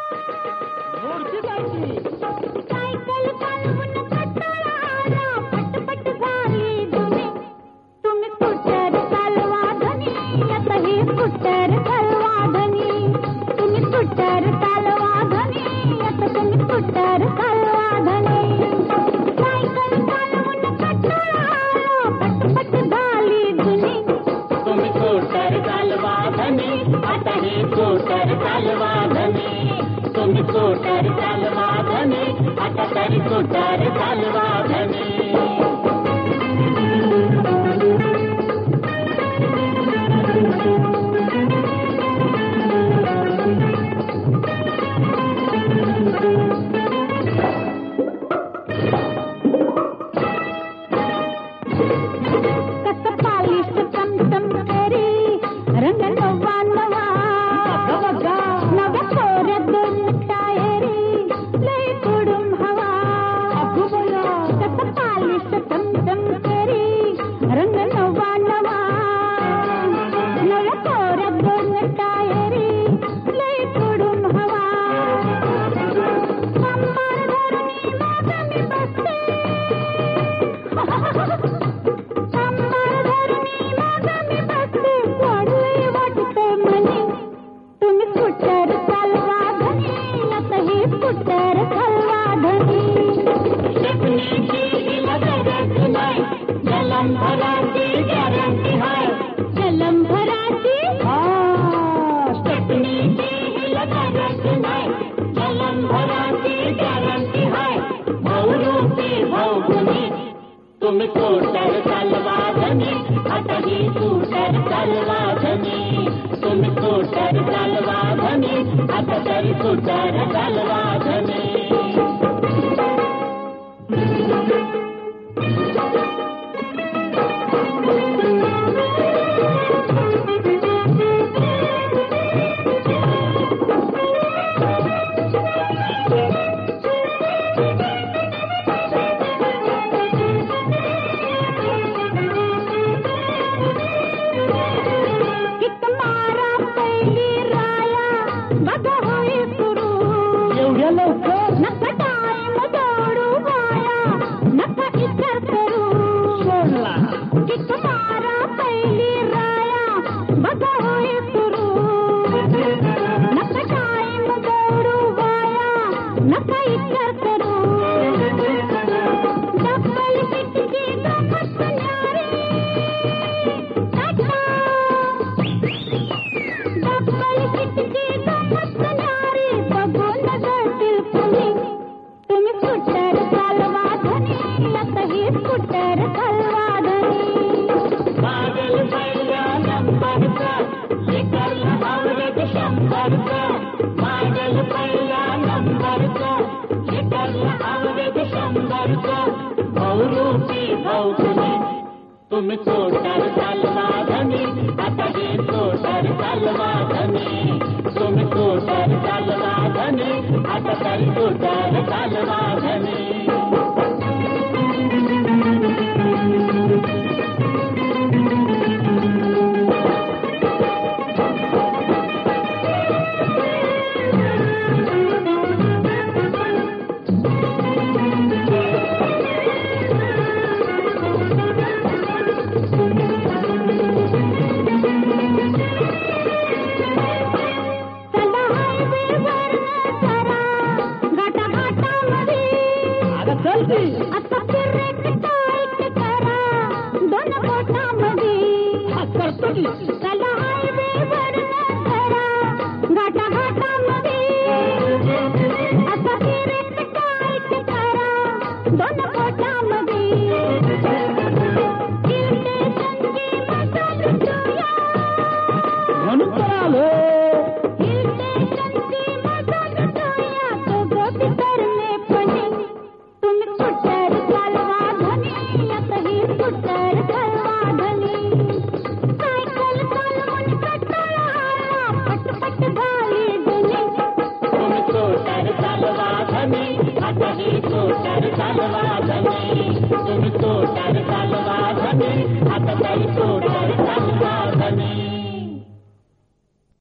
मोडकी जायची सायकल चालवून कंटाळा आला, पटपट झाली जुनी. तुम्ही स्कूटर चालवा धनी, आता ही स्कूटर चालवा धनी. तुम्ही स्कूटर चालवा धनी, आता तुम्ही स्कूटर चालवा धनी. सायकल चालवून कंटाळा आला, पटपट झाली जुनी. तुम्ही स्कूटर चालवा धनी, आता ही स्कूटर चालवा धनी. तुम्ही स्कूटर चालवा धनी, आता तरी स्कूटर चालवा धनी. कसं पालिश चमचम करी, रंग नवा नवा. नव्या कोऱ्या दोन टायरी, लई कुडून हवा. कसं पालिश चमचम करी, रंग नवा नवा. नव्या कोऱ्या दोन टायरी, लई कुडून हवा. कंबर धरुनी माझं मी बसते, कंबर धरुनी माझं मी बसते, वाढलंय वाटतंय मनी. तुम्ही स्कूटर चालवा धनी, आता ही स्कूटर चालवा धनी. स्टेपनीची हिला गरज नाही, जलम भराची गॅरंटी हाय. जलम भराची स्टेपनीची हिला गरज नाही, जलम भराची गॅरंटी हाय. भाऊरूपी भाऊगुनी. तुम्ही स्कूटर चालवा धनी, आता ही स्कूटर चालवा धनी. तुम्ही स्कूटर चालवा धनी, आता तरी स्कूटर चालवा धनी. किक मारा पहिली राया, बघा होई सुरू. एवढ्या लवकर नका टाइम दौडू वाया, नका विचार करू. सोडला. किक मारा पहिली राया, बघा होई सुरू. नका टाइम दौडू वाया, नका विचार करू. डबल किटकी गमत न्यारी, टाटा. डबल किटकी गमत न्यारी, बघून गळतील कुणी. तुम्ही स्कूटर चालवा धनी, आता ही स्कूटर चालवा धनी. मागल पहिल्या नंबरचा, शिकरला आवडत 100चा. मागल पहिल्या नंबरचा, शिकरला आवडत 100चा. भाऊरूपी भाऊगुनी. तुम्ही स्कूटर चालवा धनी, आता ही स्कूटर चालवा धनी. तुम्ही स्कूटर चालवा धनी, आता तरी स्कूटर चालवा धनी. चला हायवेवर जरा, घाटाघाटामध्ये. आता ब्रेक टाईट करा, दोन बोटामध्ये. चला हायवेवर जरा, घाटाघाटामध्ये. आता ब्रेक टाईट करा, दोन बोटामध्ये. हिल स्टेशनची मजा लुटूया, म्हणून तर आलो. हिल स्टेशनची मजा लुटूया, दोघं बिथरले पणी. तुम्ही स्कूटर चालवा धनी, आता ही स्कूटर चालवा धनी. सायकल चालवून कंटाळा आला, पटपट झाली जुनी. तुम्ही स्कूटर चालवा धनी, आता ही स्कूटर चालवा धनी. तुम्ही स्कूटर चालवा